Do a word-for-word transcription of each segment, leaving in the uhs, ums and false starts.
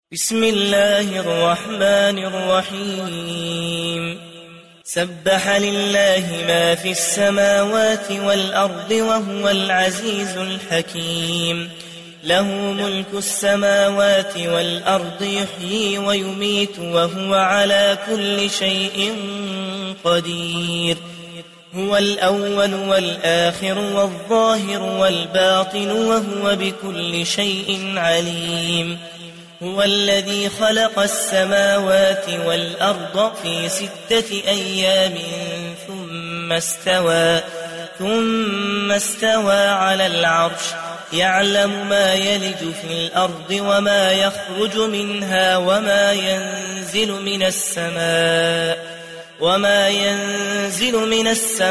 بسم الله الرحمن الرحيم سبح لله ما في السماوات والأرض وهو العزيز الحكيم له ملك السماوات والأرض يحيي ويميت وهو على كل شيء قدير هو الأول والآخر والظاهر والباطن وهو بكل شيء عليم هو الذي خلق السماوات والأرض في ستة أيام ثم استوى ثم استوى على العرش يعلم ما يلج في الأرض وما يخرج منها وما ينزل من السماء وما ينزل من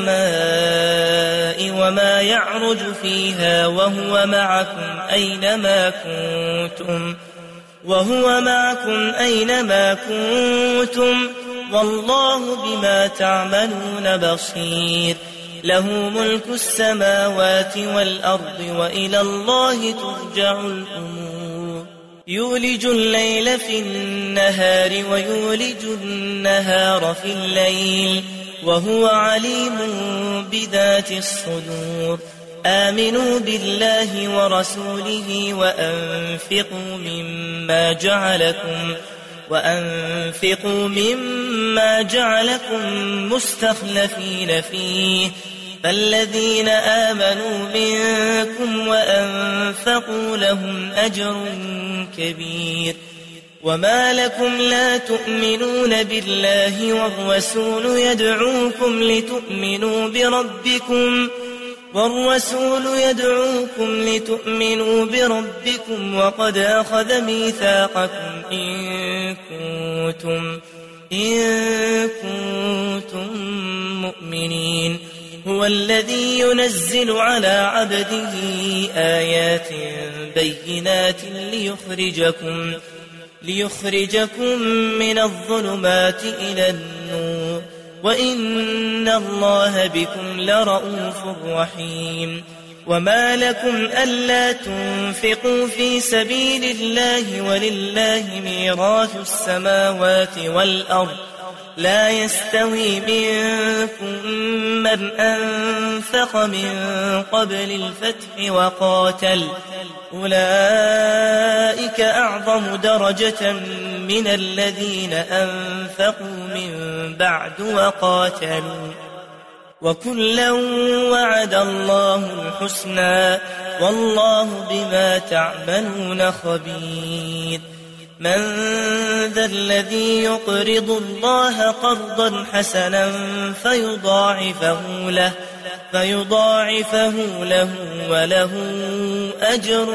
السماء وما يعرج فيها وهو معكم أينما كنتم وهو معكم أينما كنتم والله بما تعملون بصير له ملك السماوات والأرض وإلى الله ترجع الأمور يولج الليل في النهار ويولج النهار في الليل وهو عليم بذات الصدور آمنوا بالله ورسوله وأنفقوا مما جعلكم وأنفقوا مما جعلكم مستخلفين فيه فالذين آمنوا منكم وأنفقوا لهم أجر كبير وما لكم لا تؤمنون بالله والرسول يدعوكم لتؤمنوا بربكم والرسول يدعوكم لتؤمنوا بربكم وقد أخذ ميثاقكم إن كنتم إن كنتم مؤمنين هو الذي ينزل على عبده آيات بينات ليخرجكم ليخرجكم من الظلمات إلى النور وإن الله بكم لرؤوف رحيم وما لكم ألا تنفقوا في سبيل الله ولله ميراث السماوات والأرض لا يستوي منكم من أنفق من قبل الفتح وقاتل أولئك أعظم درجة من الذين أنفقوا من بعد وقاتلوا وكلا وعد الله الحسنى والله بما تعملون خبير من ذا الذي يقرض الله قرضا حسنا فيضاعفه له فيضاعفه له وله أجر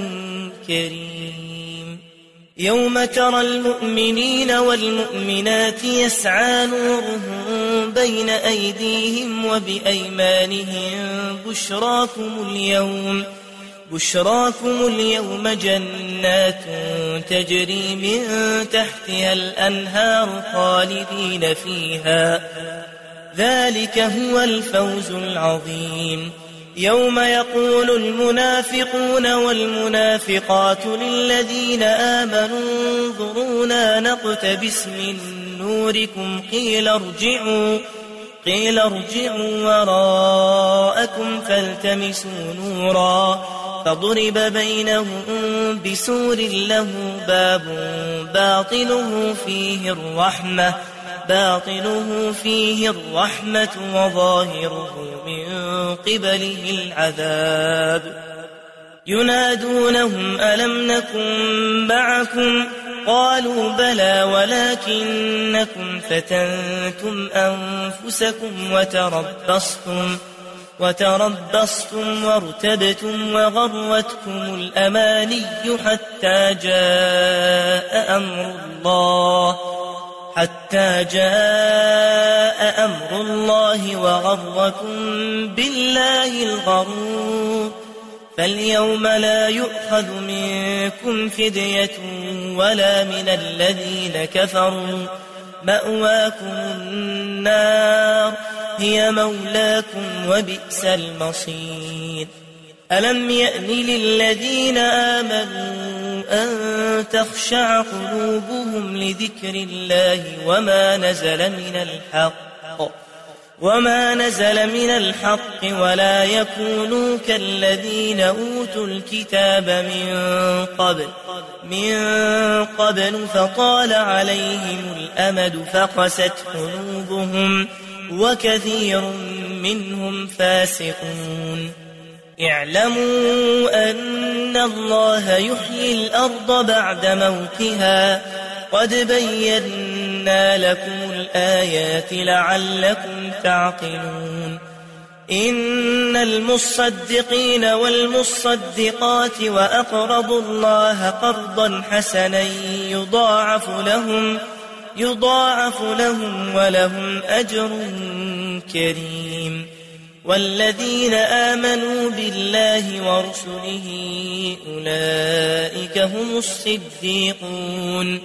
كريم يوم ترى المؤمنين والمؤمنات يسعى نورهم بين أيديهم وبأيمانهم بشراكم اليوم بشراكم اليوم جنات تجري من تحتها الأنهار خالدين فيها ذلك هو الفوز العظيم يوم يقول المنافقون والمنافقات للذين آمنوا انظرونا نقتبس من نوركم قيل ارجعوا قيل ارجعوا وراءكم فالتمسوا نورا فضرب بينهم بسور له باب باطنه فيه الرحمة باطنه فيه الرحمة وظاهره من قبله العذاب ينادونهم ألم نكن معكم قالوا بلى ولكنكم فتنتم أنفسكم وتربصتم وتربصتم وارتبتم وغرتكم الأماني حتى جاء أمر الله حتى جاء أمر الله وغركم بالله الغرور فاليوم لا يؤخذ منكم فدية ولا من الذين كفروا مأواكم النار هي مولاكم وبئس المصير ألم يأن للذين آمنوا أن تخشع قلوبهم لذكر الله وما نزل من الحق وما نزل من الحق ولا يكونوا كالذين أوتوا الكتاب من قبل من قبل فطال عليهم الأمد فقست قلوبهم وكثير منهم فاسقون. اعلموا أن الله يحيي الأرض بعد موتها قد بينا لكم الآيات لعلكم تعقلون. إن المصدقين والمصدقات وأقرضوا الله قرضا حسنا يضاعف لهم يضاعف لهم ولهم أجر كريم. والذين آمنوا بالله ورسله أولئك هم الصديقون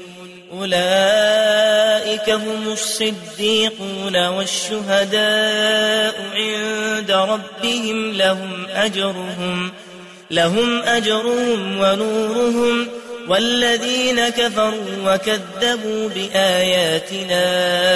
أولئك هم الصديقون والشهداء عند ربهم لهم أجرهم لهم أجرهم ونورهم. والذين كفروا وكذبوا بآياتنا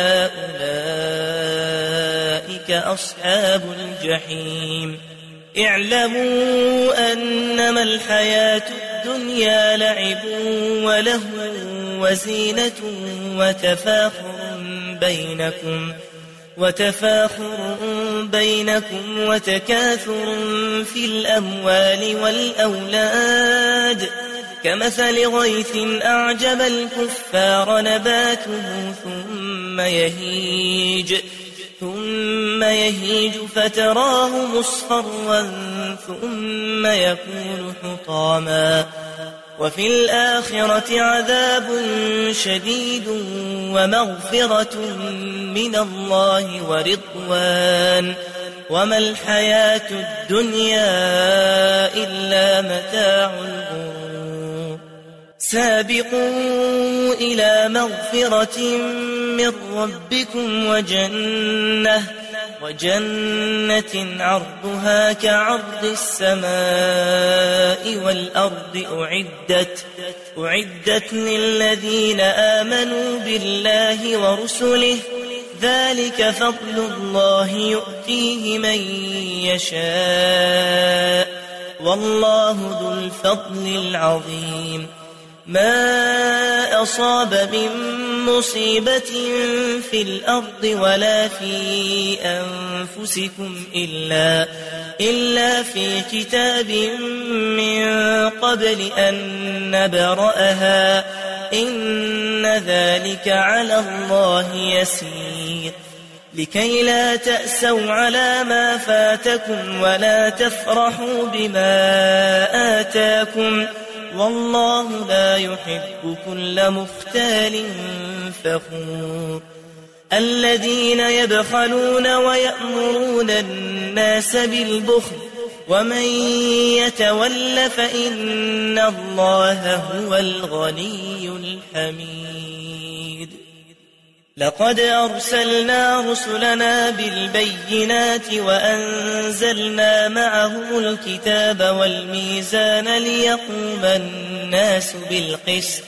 أولئك أصحاب الجحيم. اعلموا أنما الحياة الدنيا لعب ولهو وزينة وتفاخر بينكم وتفاخر بينكم وتكاثر في الأموال والأولاد كمثل غيث أعجب الكفار نباته ثم يهيج ثم يهيج فتراه مصفرا ثم يكون حطاما وفي الآخرة عذاب شديد ومغفرة من الله ورضوان وما الحياة الدنيا إلا متاع الغرور. سابقوا إلى مغفرة من ربكم وجنة وجنة عرضها كعرض السماء والأرض أعدت أعدت للذين آمنوا بالله ورسله ذلك فضل الله يؤتيه من يشاء والله ذو الفضل العظيم. ما أصاب من مصيبة في الأرض ولا في أنفسكم إلا, إلا في كتاب من قبل أن نبرأها إن ذلك على الله يسير. لكي لا تأسوا على ما فاتكم ولا تفرحوا بما آتاكم والله لا يحب كل مختال فخور. الذين يبخلون ويأمرون الناس بالبخل ومن يتول فإن الله هو الغني الحميد. لقد أرسلنا رسلنا بالبينات وأنزلنا معهم الكتاب والميزان ليقوم الناس بالقسط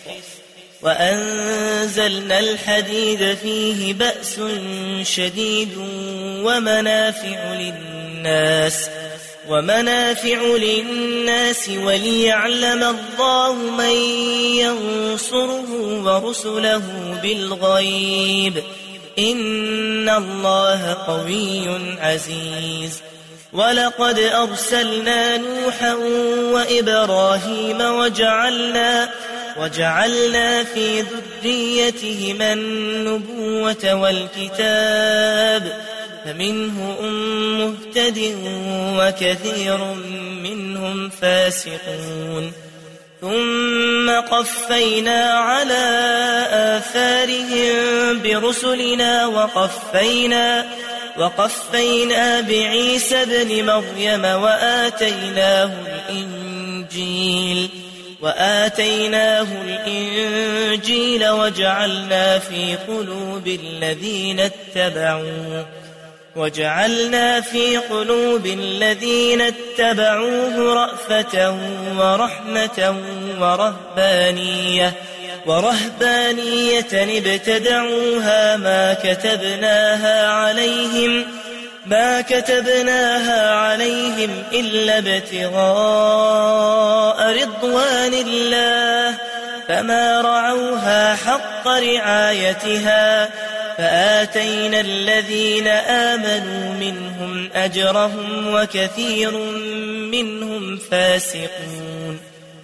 وأنزلنا الحديد فيه بأس شديد ومنافع للناس ومنافع للناس وليعلم الله من ينصره ورسله بالغيب إن الله قوي عزيز. ولقد أرسلنا نوحا وإبراهيم وجعلنا وجعلنا في ذريتهما النبوة والكتاب فمنهم مهتد وكثير منهم فاسقون. ثم قفينا على آثارهم برسلنا وقفينا وقفينا بعيسى ابن مريم وآتيناه الإنجيل وآتيناه الإنجيل وجعلنا في قلوب الذين اتبعوه وجعلنا في قلوب الذين اتبعوه رأفة ورحمة ورهبانية ورهبانية ابتدعوها ما كتبناها عليهم ما كتبناها عليهم إلا ابتغاء رضوان الله فما رعوها حق رعايتها فآتينا الذين آمنوا منهم أجرهم وكثير منهم فاسقون.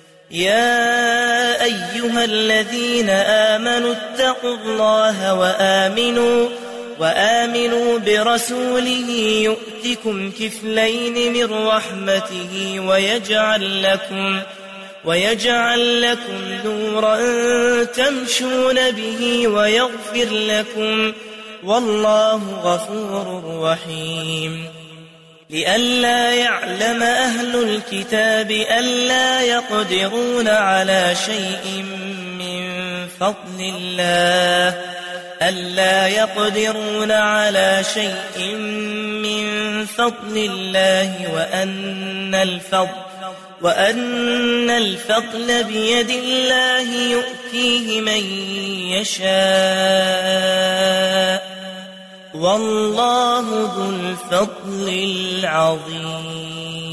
يا أيها الذين آمنوا اتقوا الله وآمنوا وآمنوا برسوله يؤتكم كفلين من رحمته ويجعل لكم ويجعل لكم نورا تمشون به ويغفر لكم والله غفور رحيم. لئلا يعلم أهل الكتاب ألا يقدرون على شيء من فضل الله ألا يقدرون على شيء من فضل الله وأن الفضل وأن الفضل بيد الله يؤتيه من يشاء والله ذو الفضل العظيم.